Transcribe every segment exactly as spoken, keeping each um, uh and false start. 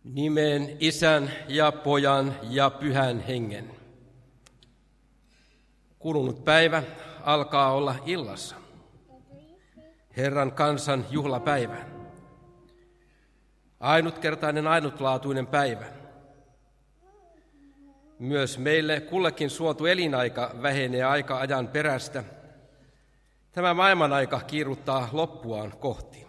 Nimen Isän ja Pojan ja Pyhän Hengen. Kulunut päivä alkaa olla illassa. Herran kansan juhlapäivä. Ainutkertainen, ainutlaatuinen päivä. Myös meille kullekin suotu elinaika vähenee aika ajan perästä. Tämä maailmanaika kiiruttaa loppuaan kohti.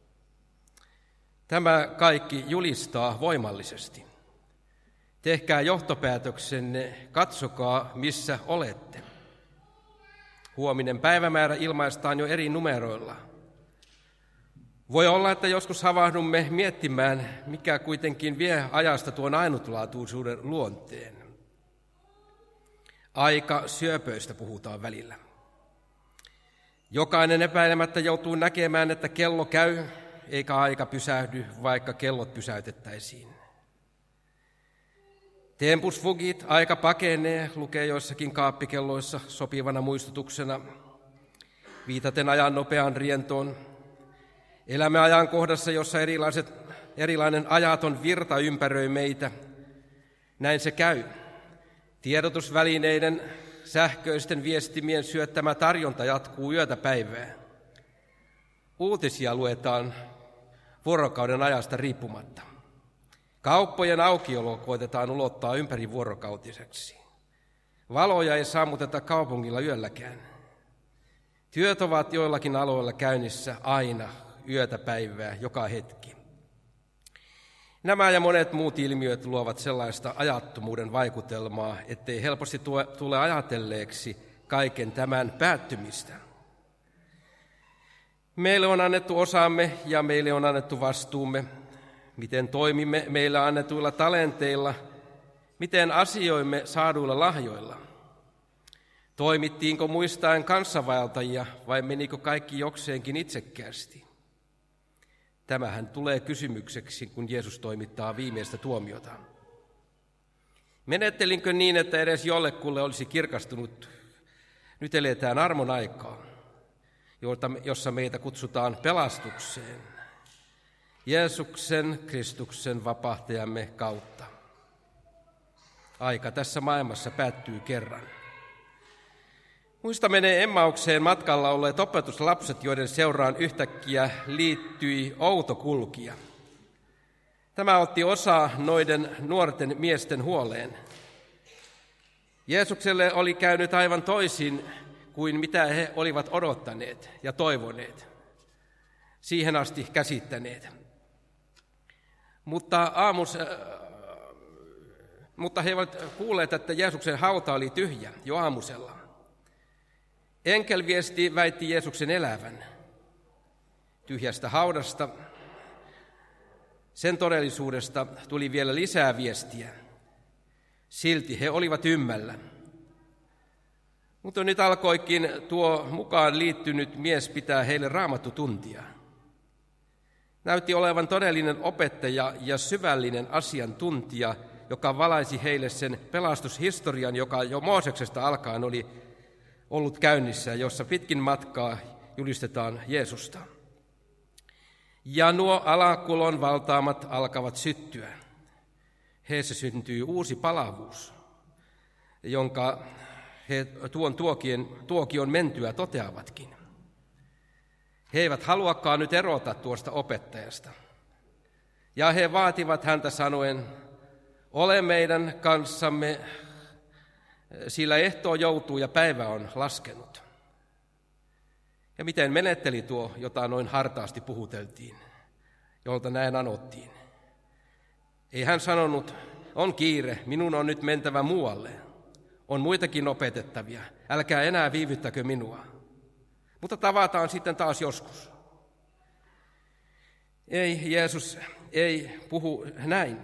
Tämä kaikki julistaa voimallisesti. Tehkää johtopäätöksenne, katsokaa missä olette. Huominen päivämäärä ilmaistaan jo eri numeroilla. Voi olla, että joskus havahdumme miettimään, mikä kuitenkin vie ajasta tuon ainutlaatuisuuden luonteen. Aika syöpöistä puhutaan välillä. Jokainen epäilemättä joutuu näkemään, että kello käy, eikä aika pysähdy, vaikka kellot pysäytettäisiin. Tempus fugit, aika pakenee, lukee joissakin kaappikelloissa sopivana muistutuksena, viitaten ajan nopeaan rientoon. Elämme ajankohdassa, jossa erilaiset, erilainen ajaton virta ympäröi meitä. Näin se käy. Tiedotusvälineiden, sähköisten viestimien syöttämä tarjonta jatkuu yötä päivää. Uutisia luetaan vuorokauden ajasta riippumatta. Kauppojen aukiolo koetetaan ulottaa ympäri vuorokautiseksi. Valoja ei sammuteta kaupungilla yölläkään. Työt ovat joillakin aloilla käynnissä aina, yötä päivää, joka hetki. Nämä ja monet muut ilmiöt luovat sellaista ajattomuuden vaikutelmaa, ettei helposti tule ajatelleeksi kaiken tämän päättymistä. Meille on annettu osamme ja meille on annettu vastuumme. Miten toimimme meille annetuilla talenteilla, miten asioimme saaduilla lahjoilla. Toimittiinko muistaen kansanvaeltajia vai menikö kaikki jokseenkin itsekkäästi? Tämähän tulee kysymykseksi, kun Jeesus toimittaa viimeistä tuomiota. Menettelinkö niin, että edes jollekulle olisi kirkastunut? Nyt eletään armon aikaa, jossa meitä kutsutaan pelastukseen. Jeesuksen, Kristuksen vapahtajamme kautta. Aika tässä maailmassa päättyy kerran. Muista menee Emmaukseen matkalla olleet opetuslapset, joiden seuraan yhtäkkiä liittyi outo kulkija. Tämä otti osaa noiden nuorten miesten huoleen. Jeesukselle oli käynyt aivan toisin kuin mitä he olivat odottaneet ja toivoneet, siihen asti käsittäneet. Mutta, aamus, äh, mutta he ovat kuulleet, että Jeesuksen hauta oli tyhjä jo aamusella. Enkelviesti väitti Jeesuksen elävän. Tyhjästä haudasta, sen todellisuudesta tuli vielä lisää viestiä. Silti he olivat ymmällä. Mutta nyt alkoikin tuo mukaan liittynyt mies pitää heille raamattutuntia. Näytti olevan todellinen opettaja ja syvällinen asiantuntija, joka valaisi heille sen pelastushistorian, joka jo Mooseksesta alkaen oli ollut käynnissä, jossa pitkin matkaa julistetaan Jeesusta. Ja nuo alakulon valtaamat alkavat syttyä. Heissä syntyy uusi palavuus, jonka he tuon tuokion, tuokion mentyä toteavatkin. He eivät haluakaan nyt erota tuosta opettajasta. Ja he vaativat häntä sanoen, ole meidän kanssamme, sillä ehtoo joutuu ja päivä on laskenut. Ja miten menetteli tuo, jota noin hartaasti puhuteltiin, jolta näin anottiin? Ei hän sanonut, on kiire, minun on nyt mentävä muualle. On muitakin opetettavia, älkää enää viivyttäkö minua. Mutta tavataan sitten taas joskus. Ei, Jeesus ei puhu näin.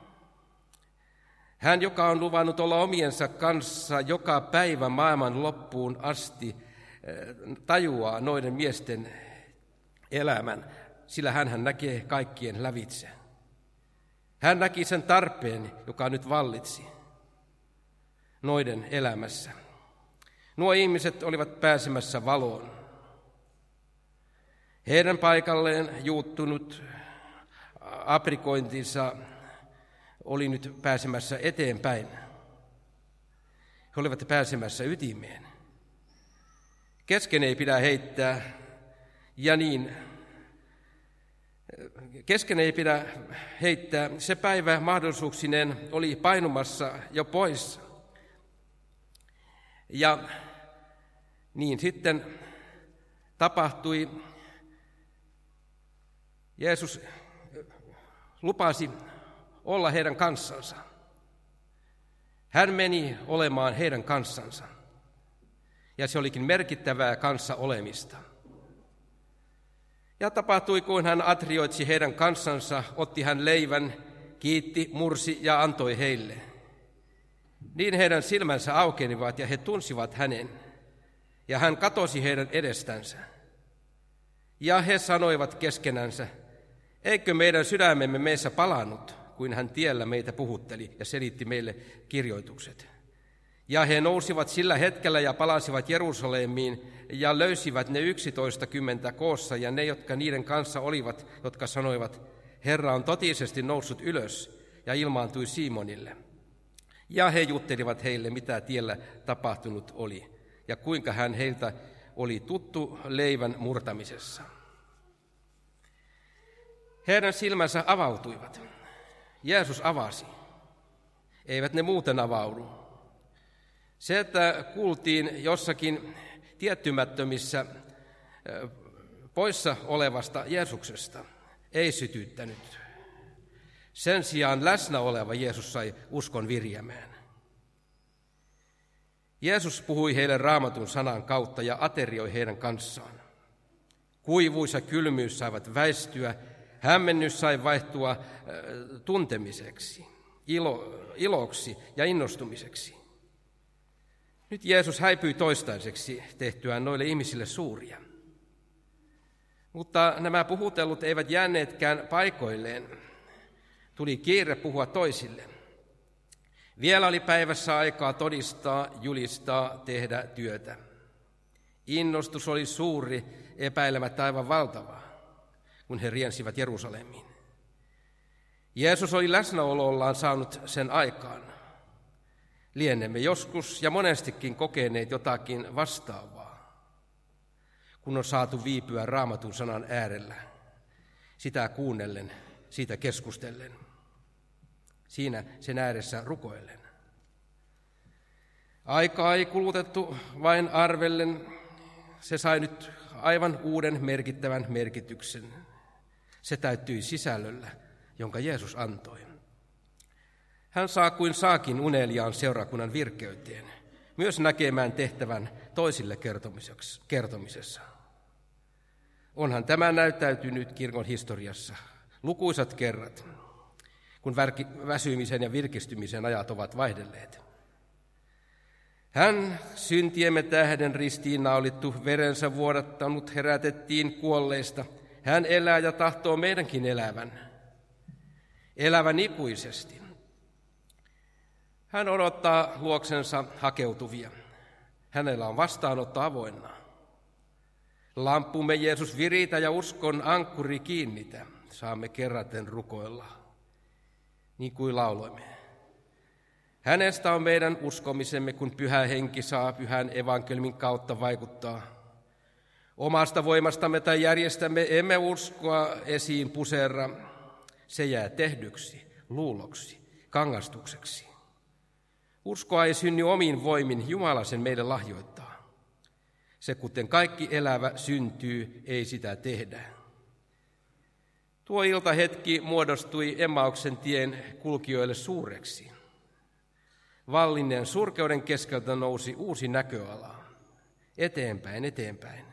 Hän, joka on luvannut olla omiensa kanssa joka päivä maailman loppuun asti, tajuaa noiden miesten elämän, sillä hänhän näkee kaikkien lävitse. Hän näki sen tarpeen, joka nyt vallitsi noiden elämässä. Nuo ihmiset olivat pääsemässä valoon. Heidän paikalleen juuttunut aprikointinsa oli nyt pääsemässä eteenpäin. He olivat pääsemässä ytimeen. Kesken ei pidä heittää, ja niin, kesken ei pidä heittää. Se päivä mahdollisuuksineen oli painumassa jo pois. Ja niin sitten tapahtui. Jeesus lupasi olla heidän kanssansa. Hän meni olemaan heidän kanssansa. Ja se olikin merkittävää kanssa olemista. Ja tapahtui, kun hän atrioitsi heidän kanssansa, otti hän leivän, kiitti, mursi ja antoi heille. Niin heidän silmänsä aukenivat ja he tunsivat hänen, ja hän katosi heidän edestänsä. Ja he sanoivat keskenänsä, eikö meidän sydämemme meissä palannut, kuin hän tiellä meitä puhutteli ja selitti meille kirjoitukset. Ja he nousivat sillä hetkellä ja palasivat Jerusalemiin ja löysivät ne yksitoista kymmentä koossa ja ne, jotka niiden kanssa olivat, jotka sanoivat, Herra on totisesti noussut ylös ja ilmaantui Simonille. Ja he juttelivat heille, mitä tiellä tapahtunut oli ja kuinka hän heiltä oli tuttu leivän murtamisessa. Heidän silmänsä avautuivat. Jeesus avasi. Eivät ne muuten avaudu. Se, että kuultiin jossakin tiettymättömissä poissa olevasta Jeesuksesta, ei sytyttänyt. Sen sijaan läsnä oleva Jeesus sai uskon virjämään. Jeesus puhui heille Raamatun sanan kautta ja aterioi heidän kanssaan. Kuivuus ja kylmyys saivat väistyä, hämmennys sai vaihtua äh, tuntemiseksi, ilo, iloksi ja innostumiseksi. Nyt Jeesus häipyi toistaiseksi tehtyään noille ihmisille suuria. Mutta nämä puhutellut eivät jääneetkään paikoilleen. Tuli kiire puhua toisille. Vielä oli päivässä aikaa todistaa, julistaa, tehdä työtä. Innostus oli suuri, epäilemättä aivan valtava, kun he riensivät Jerusalemiin. Jeesus oli läsnäolollaan saanut sen aikaan. Lienemme joskus ja monestikin kokeneet jotakin vastaavaa, kun on saatu viipyä Raamatun sanan äärellä, sitä kuunnellen, siitä keskustellen, siinä sen ääressä rukoillen. Aikaa ei kulutettu vain arvellen, se sai nyt aivan uuden merkittävän merkityksen. Se täyttyi sisällöllä, jonka Jeesus antoi. Hän saa kuin saakin uneliaan seurakunnan virkeyteen, myös näkemään tehtävän toisille kertomisessa. Onhan tämä näyttäytynyt kirkon historiassa lukuisat kerrat, kun väsymisen ja virkistymisen ajat ovat vaihdelleet. Hän, syntiemme tähden ristiin naulittu, verensä vuodattanut, herätettiin kuolleista. Hän elää ja tahtoo meidänkin elävän, elävän ikuisesti. Hän odottaa luoksensa hakeutuvia. Hänellä on vastaanotto avoinna. Lamppumme Jeesus viritä ja uskon ankkuri kiinnitä. Saamme kerraten rukoilla, niin kuin lauloimme. Hänestä on meidän uskomisemme, kun Pyhä Henki saa Pyhän evankeliumin kautta vaikuttaa. Omasta voimastamme tai järjestämme emme uskoa esiin puserra. Se jää tehdyksi, luuloksi, kangastukseksi. Uskoa ei synny omin voimin, Jumala sen meille lahjoittaa. Se, kuten kaikki elävä syntyy, ei sitä tehdä. Tuo iltahetki muodostui Emmauksen tien kulkijoille suureksi. Vallinneen surkeuden keskeltä nousi uusi näköala. Eteenpäin, eteenpäin.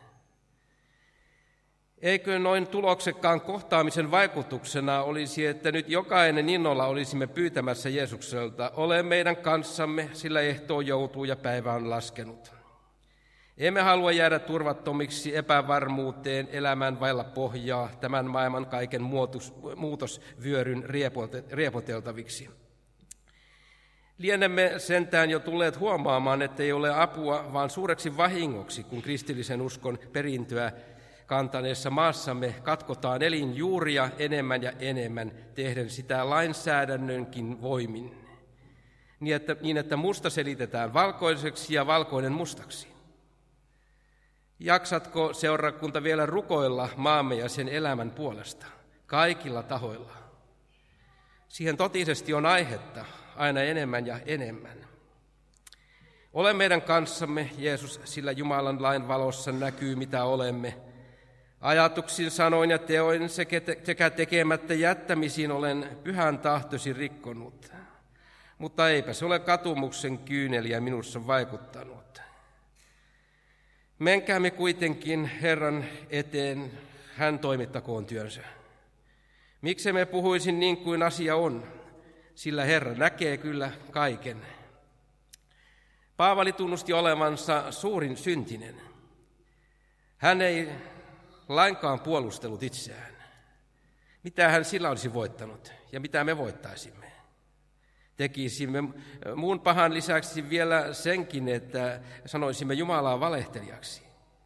Eikö noin tuloksekkaan kohtaamisen vaikutuksena olisi, että nyt jokainen innolla olisimme pyytämässä Jeesukselta, ole meidän kanssamme, sillä ehtoo joutuu ja päivä on laskenut. Emme halua jäädä turvattomiksi epävarmuuteen, elämään vailla pohjaa, tämän maailman kaiken muutos, muutosvyöryn riepoteltaviksi. Lienemme sentään jo tulleet huomaamaan, ettei ole apua, vaan suureksi vahingoksi, kun kristillisen uskon perintöä kantaneessa maassamme katkotaan elinjuuria enemmän ja enemmän, tehden sitä lainsäädännönkin voimin, niin että, niin että musta selitetään valkoiseksi ja valkoinen mustaksi. Jaksatko, seurakunta, vielä rukoilla maamme ja sen elämän puolesta kaikilla tahoilla? Siihen totisesti on aihetta aina enemmän ja enemmän. Ole meidän kanssamme, Jeesus, sillä Jumalan lain valossa näkyy, mitä olemme. Ajatuksin, sanoin ja teoin sekä tekemättä jättämisiin olen pyhän tahtosi rikkonut. Mutta eipä se ole katumuksen kyyneliä minussa vaikuttanut. Menkäämme kuitenkin Herran eteen, hän toimittakoon työnsä. Miksi me puhuisin niin kuin asia on, sillä Herra näkee kyllä kaiken. Paavali tunnusti olevansa suurin syntinen. Hän ei lainkaan puolustellut itseään. Mitä hän sillä olisi voittanut ja mitä me voittaisimme? Tekisimme muun pahan lisäksi vielä senkin, että sanoisimme Jumalaa valehtelijaksi.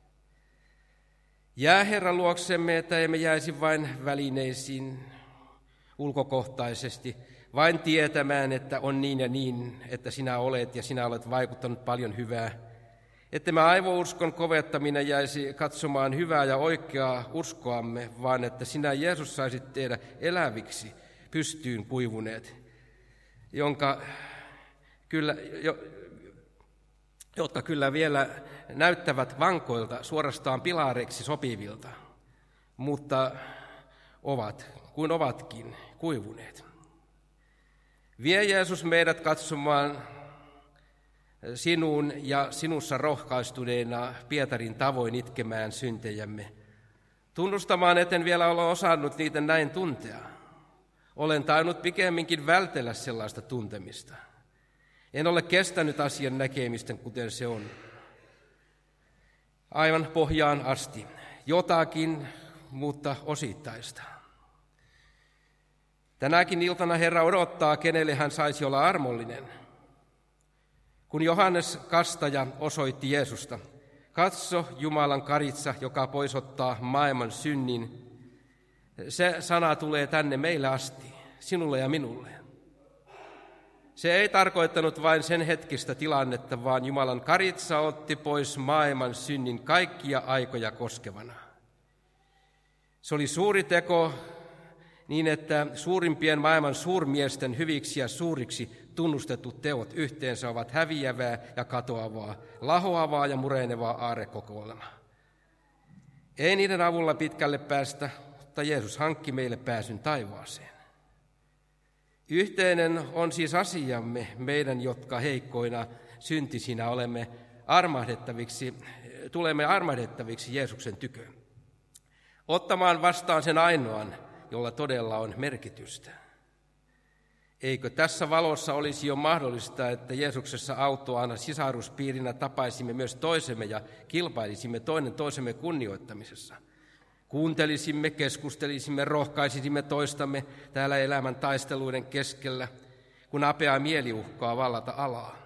Jää Herran luoksemme, että emme jäisi vain välineisiin ulkokohtaisesti, vain tietämään, että on niin ja niin, että sinä olet ja sinä olet vaikuttanut paljon hyvää. Että me aivouskon kovettaminen jäisi katsomaan hyvää ja oikeaa uskoamme, vaan että sinä Jeesus saisit tehdä eläviksi pystyyn kuivuneet, jonka kyllä, jo, jotka kyllä vielä näyttävät vankoilta, suorastaan pilareiksi sopivilta, mutta ovat, kuin ovatkin, kuivuneet. Vie Jeesus meidät katsomaan sinuun ja sinussa rohkaistuneena Pietarin tavoin itkemään syntejämme, tunnustamaan, etten vielä ole osannut niitä näin tuntea. Olen tainnut pikemminkin vältellä sellaista tuntemista. En ole kestänyt asian näkemistä, kuten se on. Aivan pohjaan asti. Jotakin, mutta osittaista. Tänäkin iltana Herra odottaa, kenelle hän saisi olla armollinen. Kun Johannes Kastaja osoitti Jeesusta, katso Jumalan karitsa, joka poisottaa maailman synnin. Se sana tulee tänne meille asti, sinulle ja minulle. Se ei tarkoittanut vain sen hetkistä tilannetta, vaan Jumalan karitsa otti pois maailman synnin kaikkia aikoja koskevana. Se oli suuri teko niin, että suurimpien maailman suurmiesten hyviksi ja suuriksi tunnustetut teot yhteensä ovat häviävää ja katoavaa, lahoavaa ja murenevaa aarrekokoelmaa. Ei niiden avulla pitkälle päästä, mutta Jeesus hankki meille pääsyn taivaaseen. Yhteinen on siis asiamme meidän, jotka heikkoina syntisinä olemme armahdettaviksi, tulemme armahdettaviksi Jeesuksen tykö. Ottamaan vastaan sen ainoan, jolla todella on merkitystä. Eikö tässä valossa olisi jo mahdollista, että Jeesuksessa autoana sisaruspiirinä tapaisimme myös toisemme ja kilpailisimme toinen toisemme kunnioittamisessa? Kuuntelisimme, keskustelisimme, rohkaisisimme toistamme täällä elämän taisteluiden keskellä, kun apea mieli uhkaa vallata alaa.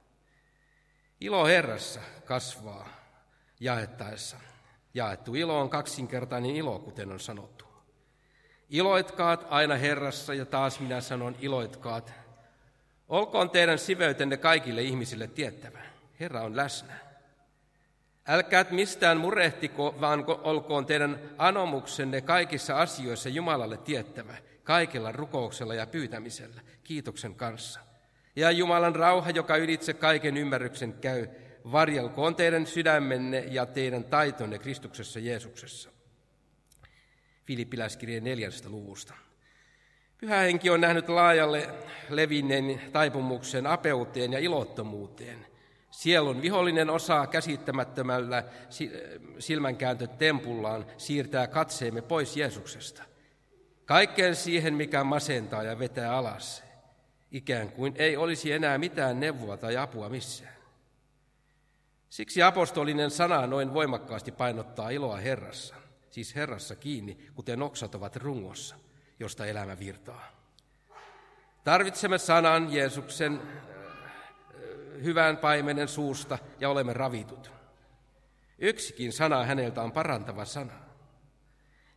Ilo Herrassa kasvaa jaettaessa. Jaettu ilo on kaksinkertainen ilo, kuten on sanottu. Iloitkaat aina Herrassa, ja taas minä sanon iloitkaat. Olkoon teidän siveytenne kaikille ihmisille tiettävä. Herra on läsnä. Älkäät mistään murehtiko, vaan olkoon teidän anomuksenne kaikissa asioissa Jumalalle tiettävä, kaikella rukouksella ja pyytämisellä, kiitoksen kanssa. Ja Jumalan rauha, joka ylitse kaiken ymmärryksen käy, varjelkoon teidän sydämenne ja teidän taitonne Kristuksessa Jeesuksessa. Filippiläiskirjeen neljännestä luvusta. Pyhä Henki on nähnyt laajalle levinneen taipumuksen apeuteen ja ilottomuuteen. Sielun vihollinen osaa käsittämättömällä silmänkääntötempullaan siirtää katseemme pois Jeesuksesta. Kaikkeen siihen, mikä masentaa ja vetää alas, ikään kuin ei olisi enää mitään neuvoa tai apua missään. Siksi apostolinen sana noin voimakkaasti painottaa iloa Herrassa, siis Herrassa kiinni, kuten oksat ovat rungossa, josta elämä virtaa. Tarvitsemme sanan Jeesuksen hyvän paimenen suusta ja olemme ravitut. Yksikin sana häneltä on parantava sana.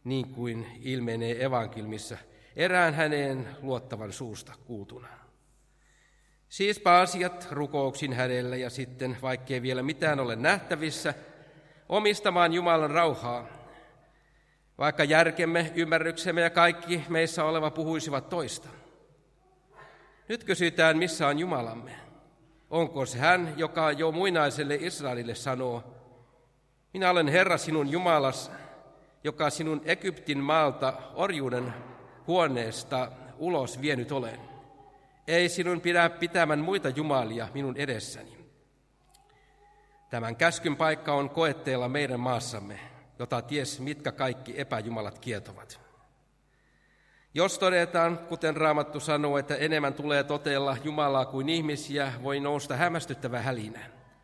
niin kuin ilmenee evankeliumissa erään häneen luottavan suusta kuultuna. Siispä asiat rukouksin hänelle ja sitten, vaikkei vielä mitään ole nähtävissä, omistamaan Jumalan rauhaa, vaikka järkemme, ymmärryksemme ja kaikki meissä oleva puhuisivat toista. Nyt kysytään, missä on Jumalamme? Onko se hän, joka jo muinaiselle Israelille sanoo, minä olen Herra sinun Jumalas, joka sinun Egyptin maalta orjuuden huoneesta ulos vienyt olen. Ei sinun pidä pitämän muita jumalia minun edessäni. Tämän käskyn paikka on koetteella meidän maassamme, jota ties mitkä kaikki epäjumalat kietovat. Jos todetaan, kuten Raamattu sanoo, että enemmän tulee toteella Jumalaa kuin ihmisiä, voi nousta hämmästyttävä hälinä.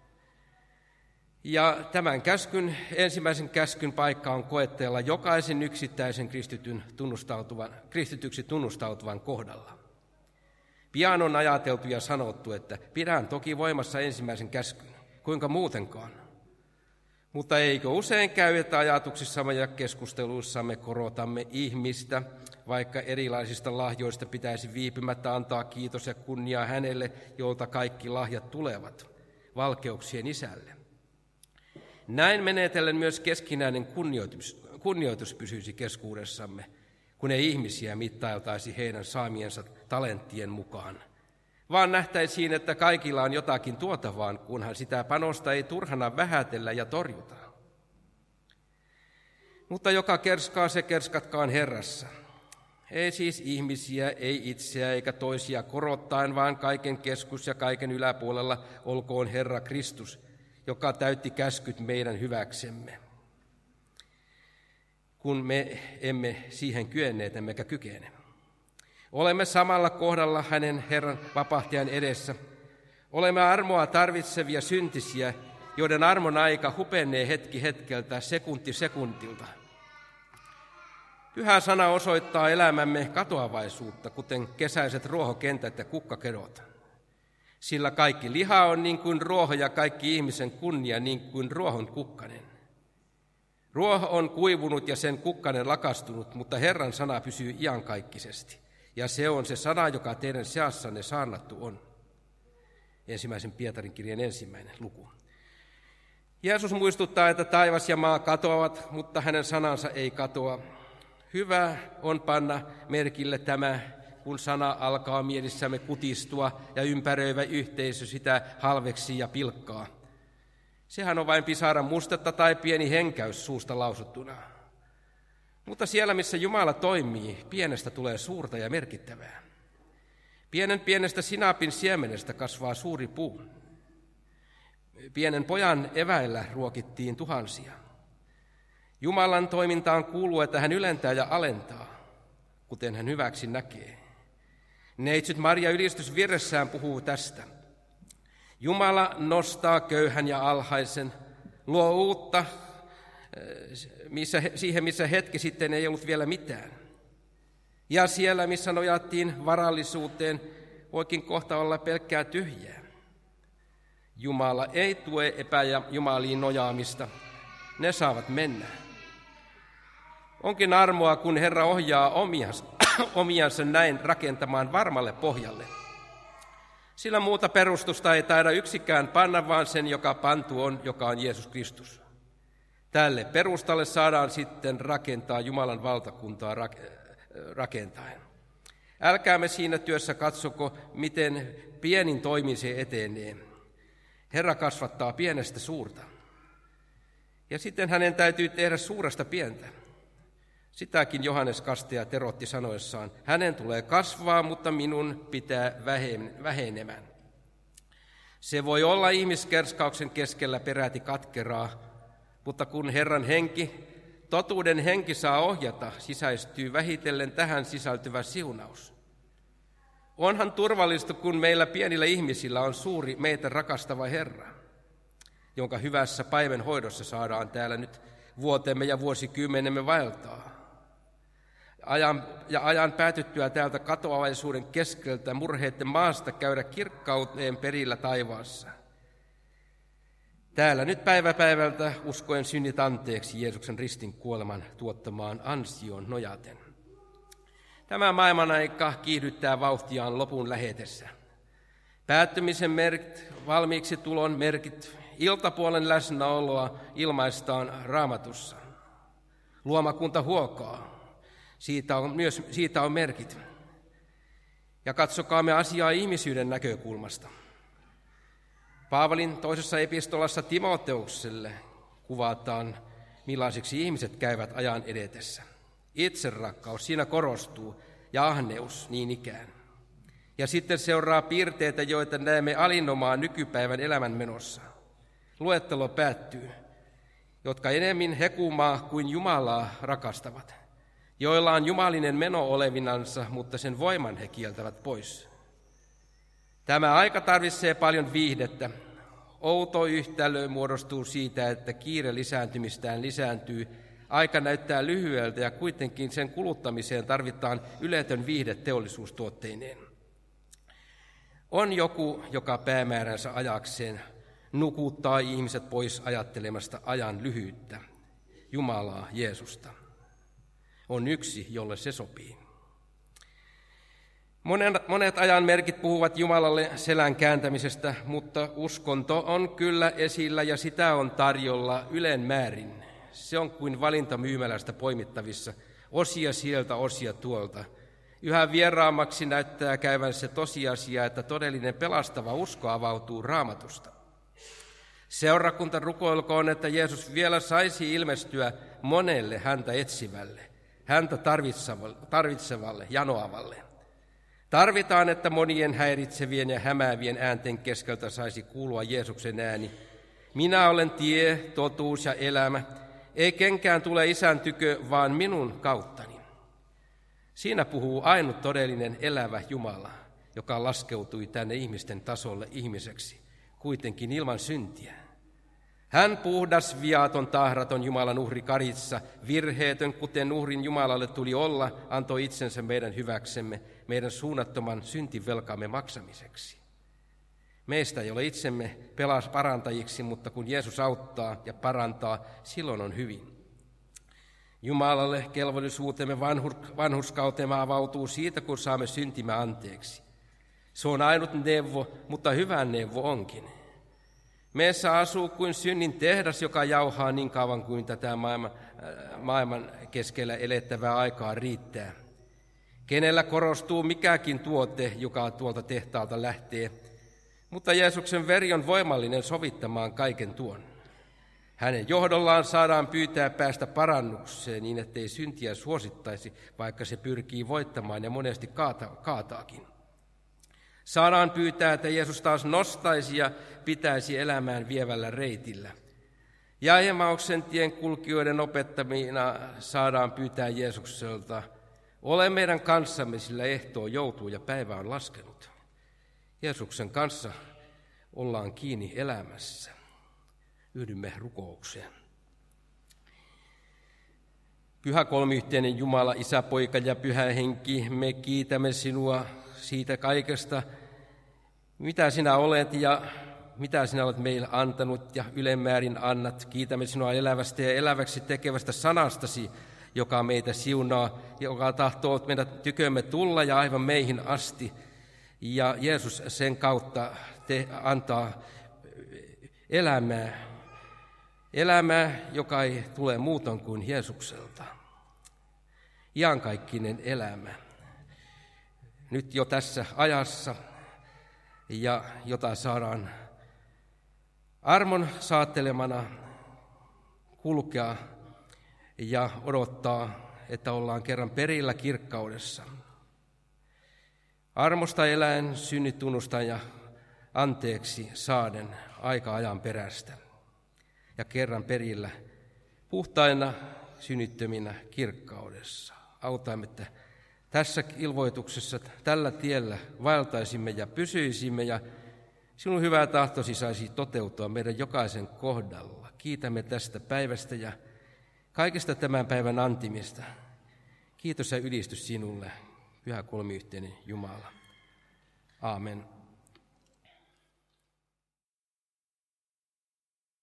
Ja tämän käskyn, ensimmäisen käskyn paikka on koetteella jokaisen yksittäisen kristityn tunnustautuvan, kristityksi tunnustautuvan kohdalla. Pian on ajateltu ja sanottu, että pidän toki voimassa ensimmäisen käskyn, kuinka muutenkaan. Mutta eikö usein käy, että ajatuksissamme ja keskusteluissamme korotamme ihmistä, vaikka erilaisista lahjoista pitäisi viipymättä antaa kiitos ja kunnia hänelle, jolta kaikki lahjat tulevat, valkeuksien isälle. Näin menetellen myös keskinäinen kunnioitus, kunnioitus pysyisi keskuudessamme, kun ei ihmisiä mittailtaisi heidän saamiensa talenttien mukaan, vaan nähtäisiin, että kaikilla on jotakin tuotavaan, kunhan sitä panosta ei turhana vähätellä ja torjuta. Mutta joka kerskaa, se kerskatkaan Herrassa. Ei siis ihmisiä, ei itseä eikä toisia korottaen, vaan kaiken keskus ja kaiken yläpuolella olkoon Herra Kristus, joka täytti käskyt meidän hyväksemme, kun me emme siihen kyenneet emmekä kykene. Olemme samalla kohdalla hänen Herran vapahtajan edessä. Olemme armoa tarvitsevia syntisiä, joiden armon aika hupenee hetki hetkeltä, sekunti sekuntilta. Pyhä sana osoittaa elämämme katoavaisuutta, kuten kesäiset ruohokentät ja kukkakedot. Sillä kaikki liha on niin kuin ruoho ja kaikki ihmisen kunnia niin kuin ruohon kukkanen. Ruoho on kuivunut ja sen kukkanen lakastunut, mutta Herran sana pysyy iankaikkisesti. Ja se on se sana, joka teidän seassanne saarnattu on. Ensimmäisen Pietarin kirjan ensimmäinen luku. Jeesus muistuttaa, että taivas ja maa katoavat, mutta hänen sanansa ei katoa. Hyvä on panna merkille tämä, kun sana alkaa mielissämme kutistua ja ympäröivä yhteisö sitä halveksii ja pilkkaa. Sehän on vain pisaran mustetta tai pieni henkäys suusta lausuttuna. Mutta siellä, missä Jumala toimii, pienestä tulee suurta ja merkittävää. Pienen pienestä sinapin siemenestä kasvaa suuri puu. Pienen pojan eväillä ruokittiin tuhansia. Jumalan toimintaan kuuluu, että hän ylentää ja alentaa, kuten hän hyväksi näkee. Neitsyt Maria ylistysvirressään puhuu tästä. Jumala nostaa köyhän ja alhaisen, luo uutta missä, siihen, missä hetki sitten ei ollut vielä mitään. Ja siellä, missä nojattiin varallisuuteen, voikin kohta olla pelkkää tyhjää. Jumala ei tue epäjumaliin nojaamista, ne saavat mennä. Onkin armoa, kun Herra ohjaa omiansa, omiansa näin rakentamaan varmalle pohjalle. Sillä muuta perustusta ei taida yksikään panna, vaan sen, joka pantu on, joka on Jeesus Kristus. Tälle perustalle saadaan sitten rakentaa Jumalan valtakuntaa rakentaen. Älkäämme siinä työssä katsoko, miten pienin toimin se etenee. Herra kasvattaa pienestä suurta. Ja sitten hänen täytyy tehdä suuresta pientä. Sitäkin Johannes Kastaja terotti sanoessaan, hänen tulee kasvaa, mutta minun pitää vähenemään. Se voi olla ihmiskerskauksen keskellä peräti katkeraa, mutta kun Herran henki, totuuden henki saa ohjata, sisäistyy vähitellen tähän sisältyvä siunaus. Onhan turvallista, kun meillä pienillä ihmisillä on suuri meitä rakastava Herra, jonka hyvässä päivän hoidossa saadaan täällä nyt vuotemme ja vuosikymmenemme vaeltaa. Ajan, ja ajan päätyttyä täältä katoavaisuuden keskeltä murheiden maasta käydä kirkkauteen perillä taivaassa. Täällä nyt päivä päivältä uskoen synnit anteeksi Jeesuksen ristin kuoleman tuottamaan ansioon nojaten. Tämä maailman aika kiihdyttää vauhtiaan lopun lähetessä. Päättymisen merkit, valmiiksi tulon merkit, iltapuolen läsnäoloa ilmaistaan Raamatussa. Luomakunta huokaa. Siitä on myös siitä on merkit. Ja katsokaamme asiaa ihmisyyden näkökulmasta. Paavalin toisessa epistolassa Timoteukselle kuvataan, millaisiksi ihmiset käyvät ajan edetessä. Itserakkaus siinä korostuu ja ahneus niin ikään. Ja sitten seuraa piirteitä, joita näemme alinomaan nykypäivän elämänmenossa. Luettelo päättyy, jotka enemmän hekumaa kuin Jumalaa rakastavat, joilla on jumalinen meno olevinansa, mutta sen voiman he kieltävät pois. Tämä aika tarvitsee paljon viihdettä. Outo yhtälö muodostuu siitä, että kiire lisääntymistään lisääntyy. Aika näyttää lyhyeltä ja kuitenkin sen kuluttamiseen tarvitaan yletön viihde teollisuustuotteineen. On joku, joka päämääränsä ajakseen nukuttaa ihmiset pois ajattelemasta ajan lyhyyttä, Jumalaa, Jeesusta. On yksi, jolle se sopii. Monet ajan merkit puhuvat Jumalalle selän kääntämisestä, mutta uskonto on kyllä esillä ja sitä on tarjolla ylen määrin. Se on kuin valintamyymälästä poimittavissa, osia sieltä, osia tuolta. Yhä vieraammaksi näyttää käyvän se tosiasia, että todellinen pelastava usko avautuu Raamatusta. Seurakunta rukoilkoon, että Jeesus vielä saisi ilmestyä monelle häntä etsivälle, häntä tarvitsevalle, tarvitsevalle janoavalle. Tarvitaan, että monien häiritsevien ja hämäävien äänten keskeltä saisi kuulua Jeesuksen ääni. Minä olen tie, totuus ja elämä. Ei kenkään tule Isän tykö, vaan minun kauttani. Siinä puhuu ainut todellinen elävä Jumala, joka laskeutui tänne ihmisten tasolle ihmiseksi, kuitenkin ilman syntiä. Hän puhdas, viaton, tahraton Jumalan uhri karissa, virheetön, kuten uhrin Jumalalle tuli olla, antoi itsensä meidän hyväksemme, meidän suunnattoman syntivelkaamme maksamiseksi. Meistä ei ole itsemme pelas parantajiksi, mutta kun Jeesus auttaa ja parantaa, silloin on hyvin. Jumalalle kelvollisuutemme vanhurskautemme avautuu siitä, kun saamme syntimme anteeksi. Se on ainut neuvo, mutta hyvä neuvo onkin. Meissä asuu kuin synnin tehdas, joka jauhaa niin kauan kuin tätä maailman, maailman keskellä elettävää aikaa riittää. Kenellä korostuu mikäkin tuote, joka tuolta tehtaalta lähtee, mutta Jeesuksen veri on voimallinen sovittamaan kaiken tuon. Hänen johdollaan saadaan pyytää päästä parannukseen niin, ettei syntiä suosittaisi, vaikka se pyrkii voittamaan ja monesti kaata, kaataakin. Saadaan pyytää, että Jeesus taas nostaisi ja pitäisi elämään vievällä reitillä. Ja Emmauksen tien kulkijoiden opettamina saadaan pyytää Jeesukselta, ole meidän kanssamme, sillä ehtoo joutuu ja päivä on laskenut. Jeesuksen kanssa ollaan kiinni elämässä. Yhdymme rukoukseen. Pyhä kolmiyhteinen Jumala, Isä, Poika ja Pyhä Henki, me kiitämme sinua siitä kaikesta, mitä sinä olet ja mitä sinä olet meille antanut ja ylemmäärin annat. Kiitämme sinua elävästä ja eläväksi tekevästä sanastasi, joka meitä siunaa, joka tahtoo meidän tykömme tulla ja aivan meihin asti. Ja Jeesus sen kautta te antaa elämää, elämää, joka ei tule muuton kuin Jeesukselta. Iankaikkinen elämä. Nyt jo tässä ajassa, ja jota saadaan armon saattelemana kulkea ja odottaa, että ollaan kerran perillä kirkkaudessa. Armosta eläen, synnit tunnustan ja anteeksi saaden aika-ajan perästä. Ja kerran perillä puhtaina synnittöminä kirkkaudessa. Autamme, että tässä ilmoituksessa, tällä tiellä vaeltaisimme ja pysyisimme ja sinun hyvä tahtosi saisi toteutua meidän jokaisen kohdalla. Kiitämme tästä päivästä ja kaikesta tämän päivän antimista. Kiitos ja ylistys sinulle, Pyhä kolmiyhteinen Jumala. Aamen.